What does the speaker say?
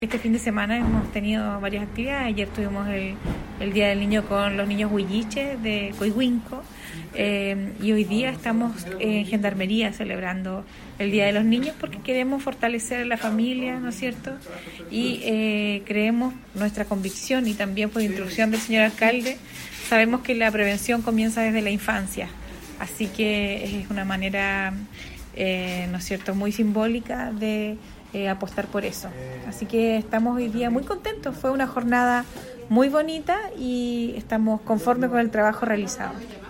Este fin de semana hemos tenido varias actividades. Ayer tuvimos el Día del Niño con los niños huilliches de Coihuinco y hoy día estamos en Gendarmería celebrando el Día de los Niños porque queremos fortalecer la familia, ¿no es cierto? Y creemos nuestra convicción y también por instrucción del señor alcalde, sabemos que la prevención comienza desde la infancia, así que es una manera, ¿no es cierto?, muy simbólica de apostar por eso. Así que estamos hoy día muy contentos. Fue una jornada muy bonita y estamos conformes con el trabajo realizado.